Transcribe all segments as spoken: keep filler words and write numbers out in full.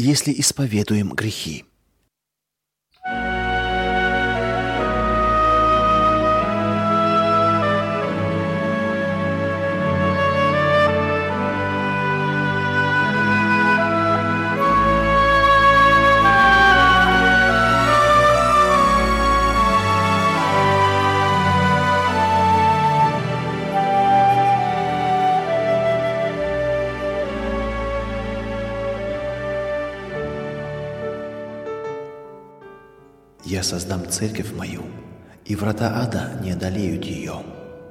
если исповедуем грехи. «Я создам церковь мою, и врата ада не одолеют ее».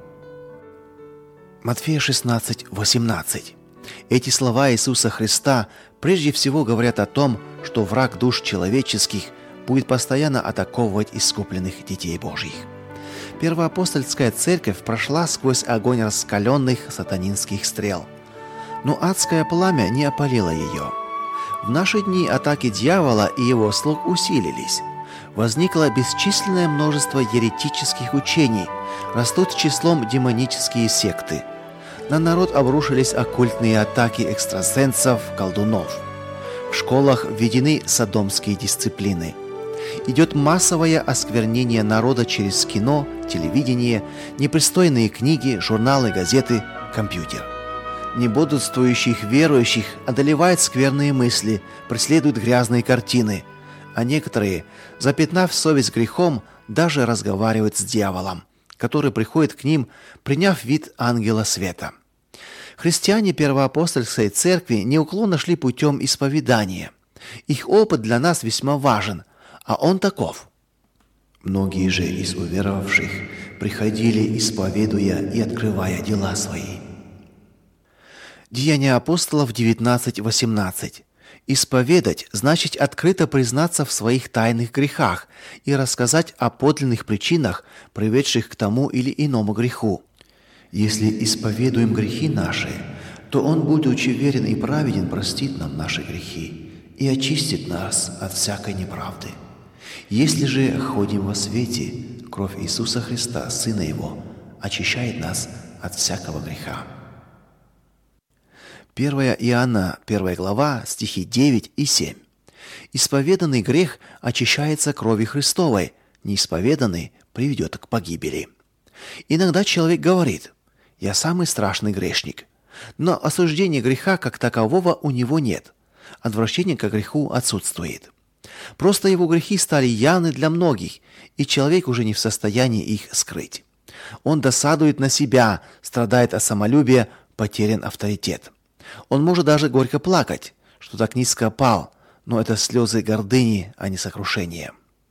Матфея шестнадцать, восемнадцать. Эти слова Иисуса Христа прежде всего говорят о том, что враг душ человеческих будет постоянно атаковывать искупленных детей Божьих. Первоапостольская церковь прошла сквозь огонь раскаленных сатанинских стрел, но адское пламя не опалило ее. В наши дни атаки дьявола и его слуг усилились. Возникло бесчисленное множество еретических учений, растут числом демонические секты. На народ обрушились оккультные атаки экстрасенсов, колдунов. В школах введены содомские дисциплины. Идет массовое осквернение народа через кино, телевидение, непристойные книги, журналы, газеты, компьютер. Небодрствующих верующих одолевают скверные мысли, преследуют грязные картины, а некоторые, запятнав совесть грехом, даже разговаривают с дьяволом, который приходит к ним, приняв вид ангела света. Христиане первоапостольской церкви неуклонно шли путем исповедания. Их опыт для нас весьма важен, а он таков. Многие же из уверовавших приходили, исповедуя и открывая дела свои. Деяния апостолов девятнадцать, восемнадцать. Исповедать значит открыто признаться в своих тайных грехах и рассказать о подлинных причинах, приведших к тому или иному греху. Если исповедуем грехи наши, то Он, будучи верен и праведен, простит нам наши грехи и очистит нас от всякой неправды. Если же ходим во свете, кровь Иисуса Христа, Сына Его, очищает нас от всякого греха. первое Иоанна, первая глава, стихи девять и семь. Исповеданный грех очищается кровью Христовой, неисповеданный приведет к погибели. Иногда человек говорит: «Я самый страшный грешник», но осуждения греха как такового у него нет, отвращение к греху отсутствует. Просто его грехи стали явны для многих, и человек уже не в состоянии их скрыть. Он досадует на себя, страдает от самолюбия, потерян авторитет. Он может даже горько плакать, что так низко пал, но это слезы гордыни, а не сокрушения.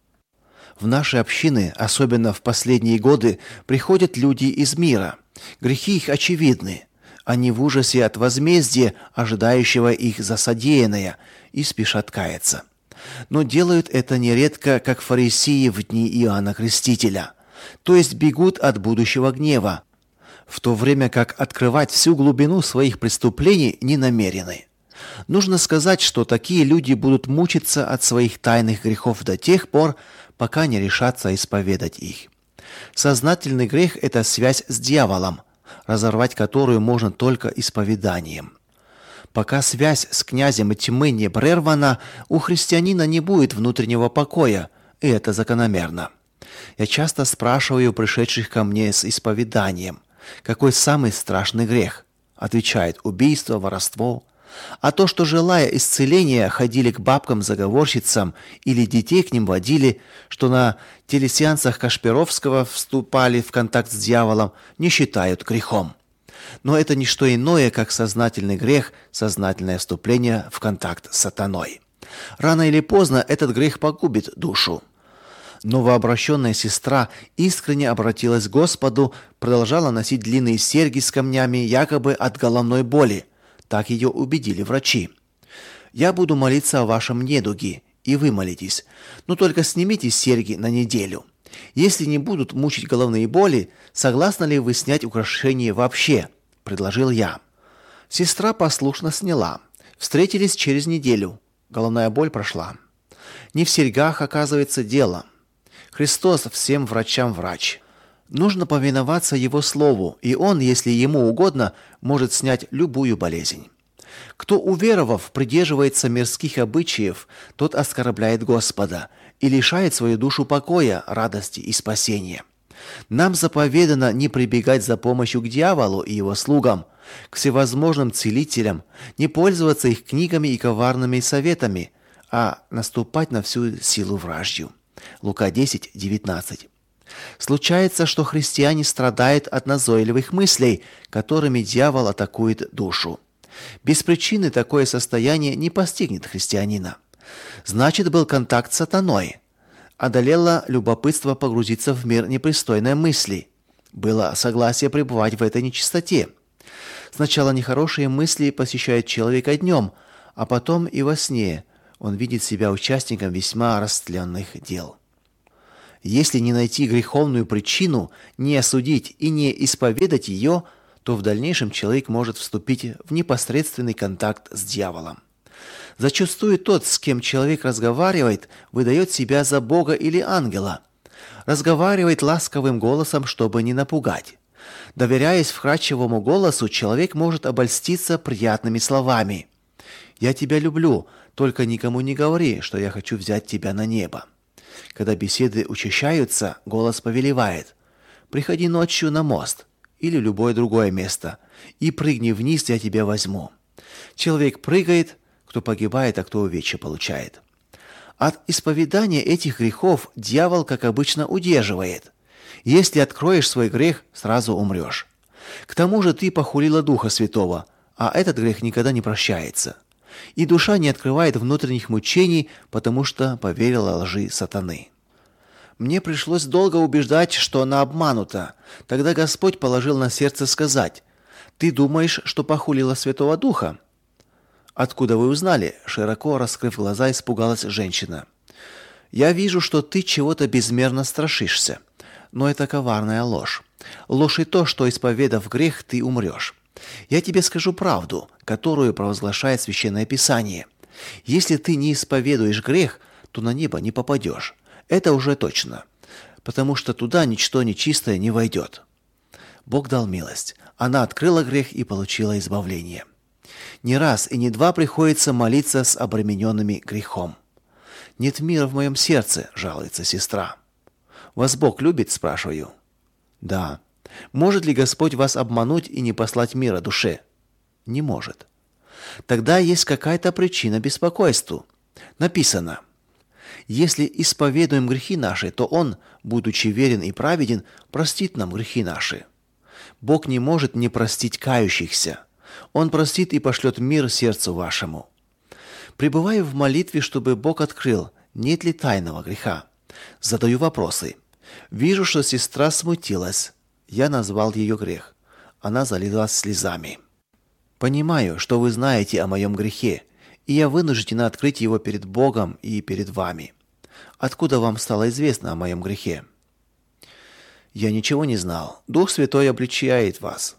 В наши общины, особенно в последние годы, приходят люди из мира. Грехи их очевидны. Они в ужасе от возмездия, ожидающего их за содеянное, и спешат каяться. Но делают это нередко, как фарисеи в дни Иоанна Крестителя, то есть бегут от будущего гнева, в то время как открывать всю глубину своих преступлений не намерены. Нужно сказать, что такие люди будут мучиться от своих тайных грехов до тех пор, пока не решатся исповедать их. Сознательный грех – это связь с дьяволом, разорвать которую можно только исповеданием. Пока связь с князем тьмы не прервана, у христианина не будет внутреннего покоя, и это закономерно. Я часто спрашиваю пришедших ко мне с исповеданием: какой самый страшный грех? Отвечает: убийство, воровство. А то, что, желая исцеления, ходили к бабкам-заговорщицам или детей к ним водили, что на телесеансах Кашпировского вступали в контакт с дьяволом, не считают грехом. Но это не что иное, как сознательный грех, сознательное вступление в контакт с сатаной. Рано или поздно этот грех погубит душу. Новообращенная сестра искренне обратилась к Господу, продолжала носить длинные серьги с камнями якобы от головной боли. Так ее убедили врачи. «Я буду молиться о вашем недуге, и вы молитесь, но только снимите серьги на неделю. Если не будут мучить головные боли, согласны ли вы снять украшение вообще?» – предложил я. Сестра послушно сняла. Встретились через неделю. Головная боль прошла. Не в серьгах, оказывается, дело. Христос всем врачам врач. Нужно повиноваться Его слову, и Он, если Ему угодно, может снять любую болезнь. Кто, уверовав, придерживается мирских обычаев, тот оскорбляет Господа и лишает свою душу покоя, радости и спасения. Нам заповедано не прибегать за помощью к дьяволу и его слугам, к всевозможным целителям, не пользоваться их книгами и коварными советами, а наступать на всю силу вражью. Лука десять, девятнадцать. Случается, что христиане страдают от назойливых мыслей, которыми дьявол атакует душу. Без причины такое состояние не постигнет христианина. Значит, был контакт с сатаной. Одолело любопытство погрузиться в мир непристойной мысли. Было согласие пребывать в этой нечистоте. Сначала нехорошие мысли посещают человека днем, а потом и во сне он видит себя участником весьма растленных дел. Если не найти греховную причину, не осудить и не исповедать ее, то в дальнейшем человек может вступить в непосредственный контакт с дьяволом. Зачастую тот, с кем человек разговаривает, выдает себя за Бога или ангела. Разговаривает ласковым голосом, чтобы не напугать. Доверяясь вкрадчивому голосу, человек может обольститься приятными словами. «Я тебя люблю, только никому не говори, что я хочу взять тебя на небо». Когда беседы учащаются, голос повелевает: «Приходи ночью на мост или любое другое место и прыгни вниз, я тебя возьму». Человек прыгает, кто погибает, а кто увечья получает. От исповедания этих грехов дьявол, как обычно, удерживает. Если откроешь свой грех, сразу умрешь. К тому же ты похулила Духа Святого, а этот грех никогда не прощается. И душа не открывает внутренних мучений, потому что поверила лжи сатаны. Мне пришлось долго убеждать, что она обманута. Тогда Господь положил на сердце сказать: «Ты думаешь, что похулила Святого Духа?» «Откуда вы узнали?» — широко раскрыв глаза, испугалась женщина. «Я вижу, что ты чего-то безмерно страшишься. Но это коварная ложь. Ложь и то, что, исповедав грех, ты умрешь. Я тебе скажу правду, которую провозглашает Священное Писание. Если ты не исповедуешь грех, то на небо не попадешь. Это уже точно, потому что туда ничто нечистое не войдет». Бог дал милость. Она открыла грех и получила избавление. Не раз и не два приходится молиться с обремененными грехом. «Нет мира в моем сердце», — жалуется сестра. «Вас Бог любит?» — спрашиваю. «Да». «Может ли Господь вас обмануть и не послать мира душе?» «Не может». «Тогда есть какая-то причина беспокойству». Написано: «Если исповедуем грехи наши, то Он, будучи верен и праведен, простит нам грехи наши». Бог не может не простить кающихся. Он простит и пошлет мир сердцу вашему. Пребываю в молитве, чтобы Бог открыл, нет ли тайного греха. Задаю вопросы. Вижу, что сестра смутилась. Я назвал ее грех. Она залилась слезами. Понимаю, что вы знаете о моем грехе, и я вынуждена открыть его перед Богом и перед вами. Откуда вам стало известно о моем грехе? Я ничего не знал. Дух Святой обличает вас.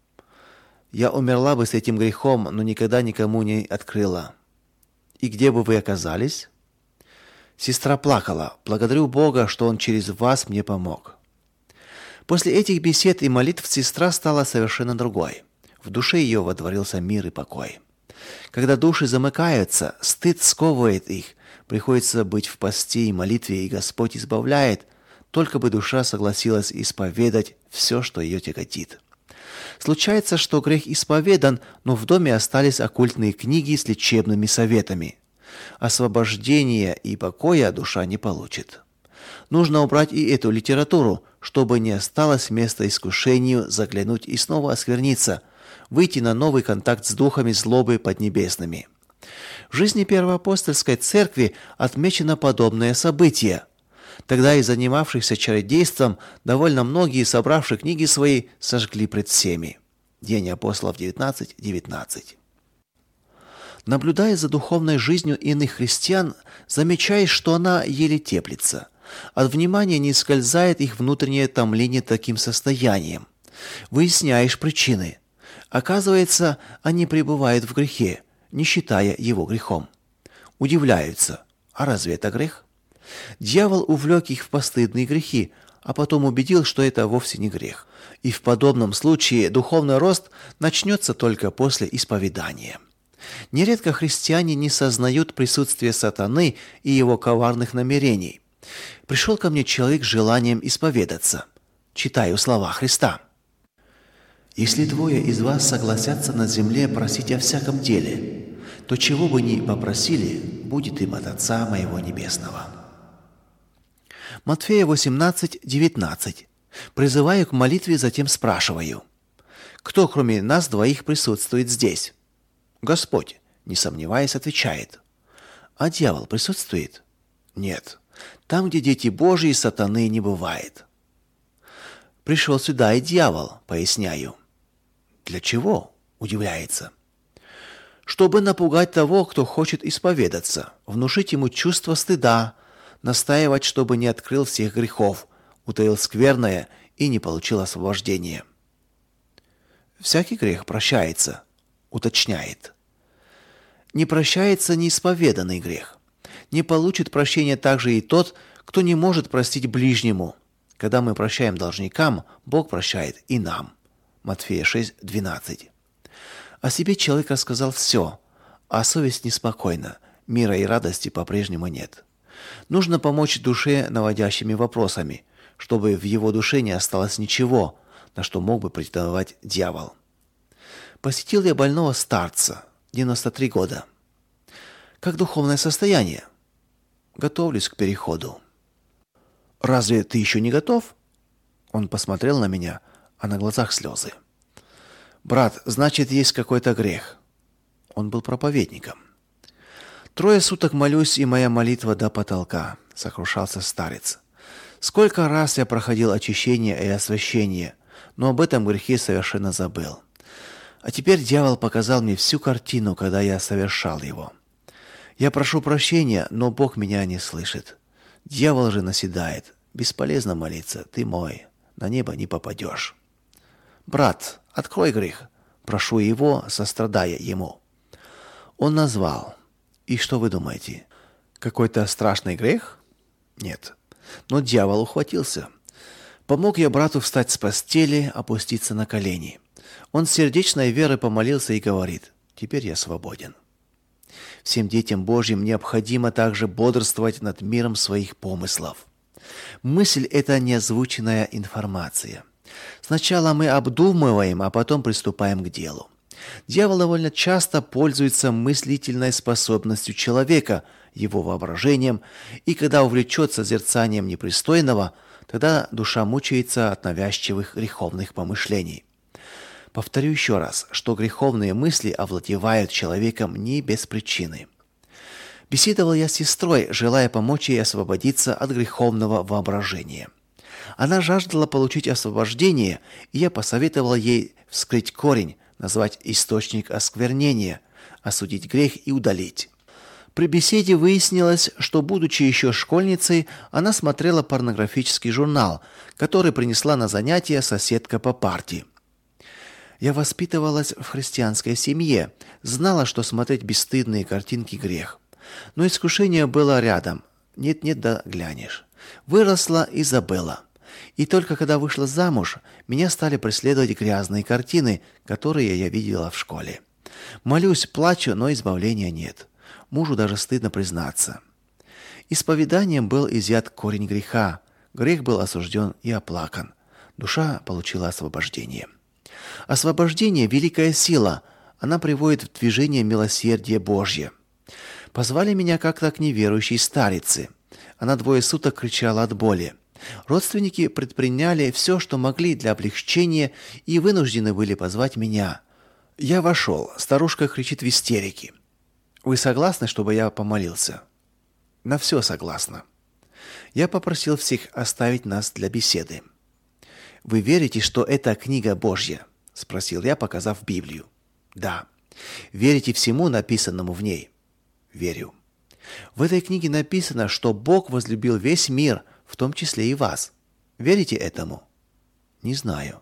Я умерла бы с этим грехом, но никогда никому не открыла. И где бы вы оказались? Сестра плакала. Благодарю Бога, что Он через вас мне помог. После этих бесед и молитв сестра стала совершенно другой. В душе ее водворился мир и покой. Когда души замыкаются, стыд сковывает их, приходится быть в посте и молитве, и Господь избавляет, только бы душа согласилась исповедать все, что ее тяготит. Случается, что грех исповедан, но в доме остались оккультные книги с лечебными советами. Освобождения и покоя душа не получит. Нужно убрать и эту литературу, чтобы не осталось места искушению заглянуть и снова оскверниться, выйти на новый контакт с духами злобы поднебесными. В жизни Первоапостольской церкви отмечено подобное событие. Тогда и занимавшихся чародейством довольно многие, собравшие книги свои, сожгли пред всеми. Деяния апостолов девятнадцать девятнадцать. Наблюдая за духовной жизнью иных христиан, замечаешь, что она еле теплится. От внимания не скользает их внутреннее томление таким состоянием. Выясняешь причины. Оказывается, они пребывают в грехе, не считая его грехом. Удивляются: а разве это грех? Дьявол увлек их в постыдные грехи, а потом убедил, что это вовсе не грех. И в подобном случае духовный рост начнется только после исповедания. Нередко христиане не сознают присутствие сатаны и его коварных намерений. Пришел ко мне человек с желанием исповедаться. Читаю слова Христа. «Если двое из вас согласятся на земле просить о всяком деле, то чего бы ни попросили, будет им от Отца моего Небесного». Матфея восемнадцать девятнадцать. Призываю к молитве, затем спрашиваю: кто, кроме нас двоих, присутствует здесь? Господь, не сомневаясь, отвечает. А дьявол присутствует? Нет. Там, где дети Божьи, сатаны не бывает. Пришел сюда и дьявол, поясняю. Для чего? Удивляется. Чтобы напугать того, кто хочет исповедаться, внушить ему чувство стыда, настаивать, чтобы не открыл всех грехов, утаил скверное и не получил освобождения. Всякий грех прощается, уточняет. Не прощается неисповеданный грех. Не получит прощения также и тот, кто не может простить ближнему. Когда мы прощаем должникам, Бог прощает и нам. Матфея шесть двенадцать. О себе человек рассказал все, а совесть неспокойна, мира и радости по-прежнему нет. Нужно помочь душе наводящими вопросами, чтобы в его душе не осталось ничего, на что мог бы претендовать дьявол. Посетил я больного старца, девяносто три года. Как духовное состояние? Готовлюсь к переходу. Разве ты еще не готов? Он посмотрел на меня, а на глазах слезы. Брат, значит, есть какой-то грех. Он был проповедником. Трое суток молюсь, и моя молитва до потолка, сокрушался старец. Сколько раз я проходил очищение и освящение, но об этом грехе совершенно забыл. А теперь дьявол показал мне всю картину, когда я совершал его. Я прошу прощения, но Бог меня не слышит. Дьявол же наседает. Бесполезно молиться, ты мой, на небо не попадешь. Брат, открой грех. Прошу его, сострадая ему. Он назвал. И что вы думаете? Какой-то страшный грех? Нет. Но дьявол ухватился. Помог я брату встать с постели, опуститься на колени. Он с сердечной верой помолился и говорит: «Теперь я свободен». Всем детям Божьим необходимо также бодрствовать над миром своих помыслов. Мысль – это неозвученная информация. Сначала мы обдумываем, а потом приступаем к делу. Дьявол довольно часто пользуется мыслительной способностью человека, его воображением, и когда увлечет созерцанием непристойного, тогда душа мучается от навязчивых греховных помышлений. Повторю еще раз, что греховные мысли овладевают человеком не без причины. Беседовал я с сестрой, желая помочь ей освободиться от греховного воображения. Она жаждала получить освобождение, и я посоветовал ей вскрыть корень, назвать источник осквернения, осудить грех и удалить. При беседе выяснилось, что, будучи еще школьницей, она смотрела порнографический журнал, который принесла на занятия соседка по парте. Я воспитывалась в христианской семье, знала, что смотреть бесстыдные картинки грех. Но искушение было рядом. Нет-нет, да глянешь. Выросла и забыла. И только когда вышла замуж, меня стали преследовать грязные картины, которые я видела в школе. Молюсь, плачу, но избавления нет. Мужу даже стыдно признаться. Исповеданием был изъят корень греха. Грех был осужден и оплакан. Душа получила освобождение. Освобождение – великая сила. Она приводит в движение милосердие Божье. Позвали меня как-то к неверующей старице. Она двое суток кричала от боли. Родственники предприняли все, что могли для облегчения, и вынуждены были позвать меня. Я вошел. Старушка кричит в истерике. «Вы согласны, чтобы я помолился?» «На все согласна». Я попросил всех оставить нас для беседы. «Вы верите, что это книга Божья?» – спросил я, показав Библию. «Да». «Верите всему, написанному в ней?» «Верю». «В этой книге написано, что Бог возлюбил весь мир, в том числе и вас. Верите этому?» «Не знаю».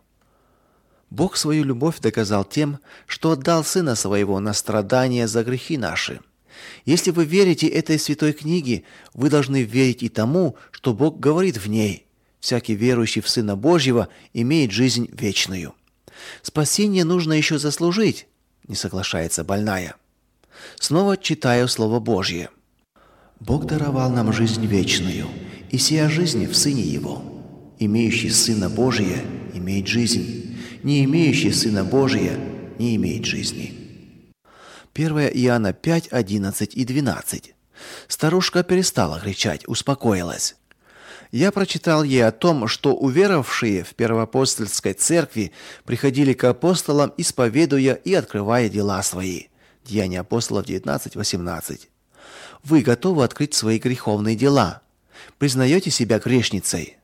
«Бог свою любовь доказал тем, что отдал Сына Своего на страдания за грехи наши. Если вы верите этой святой книге, вы должны верить и тому, что Бог говорит в ней. Всякий верующий в Сына Божьего имеет жизнь вечную». «Спасение нужно еще заслужить», — не соглашается больная. Снова читаю Слово Божье. «Бог даровал нам жизнь вечную, и сия жизнь в Сыне Его. Имеющий Сына Божия имеет жизнь, не имеющий Сына Божия не имеет жизни». первое Иоанна пять, одиннадцать и двенадцать. Старушка перестала кричать, успокоилась. Я прочитал ей о том, что уверовавшие в Первоапостольской церкви приходили к апостолам, исповедуя и открывая дела свои. Деяния апостолов девятнадцать, восемнадцать. Вы готовы открыть свои греховные дела? Признаете себя грешницей?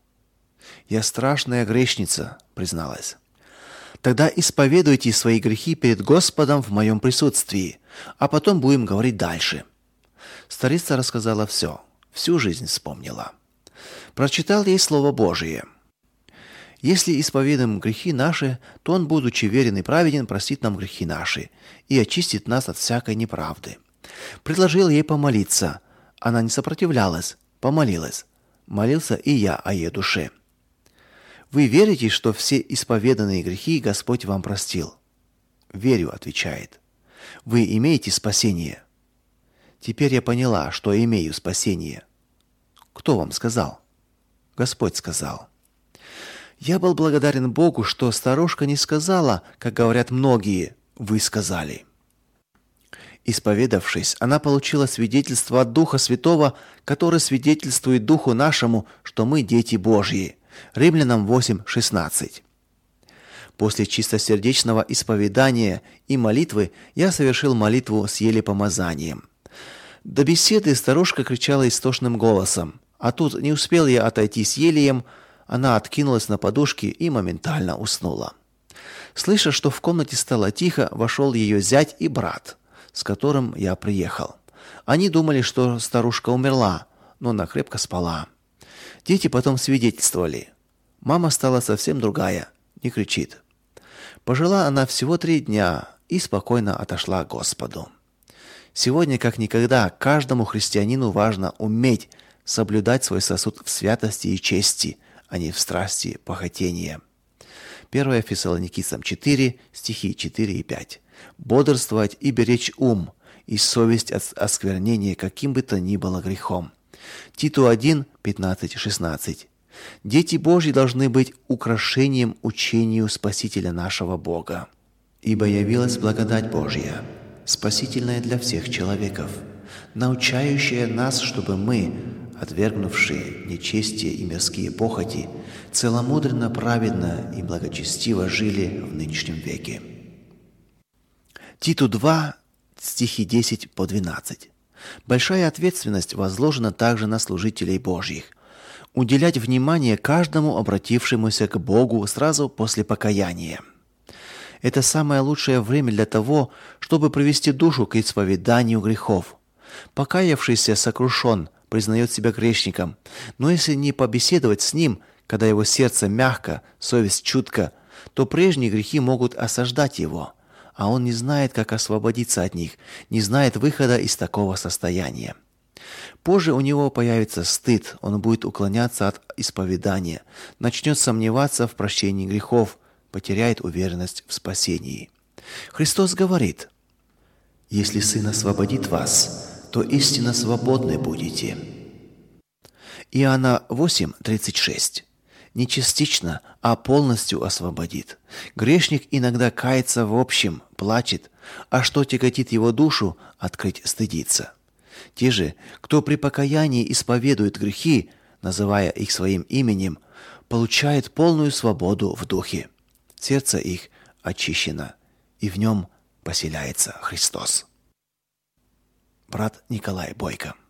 Я страшная грешница, призналась. Тогда исповедуйте свои грехи перед Господом в моем присутствии, а потом будем говорить дальше. Старица рассказала все, всю жизнь вспомнила. Прочитал ей Слово Божие. Если исповедуем грехи наши, то Он, будучи верен и праведен, простит нам грехи наши и очистит нас от всякой неправды. Предложил ей помолиться. Она не сопротивлялась, помолилась. Молился и я о ее душе. Вы верите, что все исповеданные грехи Господь вам простил? Верю, отвечает. Вы имеете спасение? Теперь я поняла, что имею спасение. Кто вам сказал? Господь сказал. Я был благодарен Богу, что старушка не сказала, как говорят многие, вы сказали. Исповедавшись, она получила свидетельство от Духа Святого, который свидетельствует Духу нашему, что мы дети Божьи. Римлянам восемь, шестнадцать. После чистосердечного исповедания и молитвы я совершил молитву с елепомазанием. До беседы старушка кричала истошным голосом, а тут не успел я отойти с елеем, она откинулась на подушке и моментально уснула. Слыша, что в комнате стало тихо, вошел ее зять и брат, с которым я приехал. Они думали, что старушка умерла, но она крепко спала. Дети потом свидетельствовали. Мама стала совсем другая, не кричит. Пожила она всего три дня и спокойно отошла к Господу. Сегодня, как никогда, каждому христианину важно уметь соблюдать свой сосуд в святости и чести, а не в страсти похотения. первое Фессалоникийцам четыре, стихи четыре и пять. Бодрствовать и беречь ум, и совесть от осквернения каким бы то ни было грехом. Титу один, пятнадцать, шестнадцать. Дети Божьи должны быть украшением учению Спасителя нашего Бога. Ибо явилась благодать Божья, спасительная для всех человеков, научающая нас, чтобы мы, отвергнувшие нечестие и мирские похоти, целомудренно, праведно и благочестиво жили в нынешнем веке. Титу два, стихи десять по двенадцать. Большая ответственность возложена также на служителей Божьих. Уделять внимание каждому обратившемуся к Богу сразу после покаяния. Это самое лучшее время для того, чтобы привести душу к исповеданию грехов. Покаявшийся сокрушен, признает себя грешником, но если не побеседовать с ним, когда его сердце мягко, совесть чутка, то прежние грехи могут осаждать его, а он не знает, как освободиться от них, не знает выхода из такого состояния. Позже у него появится стыд, он будет уклоняться от исповедания, начнет сомневаться в прощении грехов, потеряет уверенность в спасении. Христос говорит: «Если Сын освободит вас, то истинно свободны будете». Иоанна восемь, тридцать шесть. Не частично, а полностью освободит. Грешник иногда кается в общем, плачет, а что тяготит его душу, открыть стыдится. Те же, кто при покаянии исповедует грехи, называя их своим именем, получают полную свободу в духе. Сердце их очищено, и в нем поселяется Христос. Брат Николай Бойко.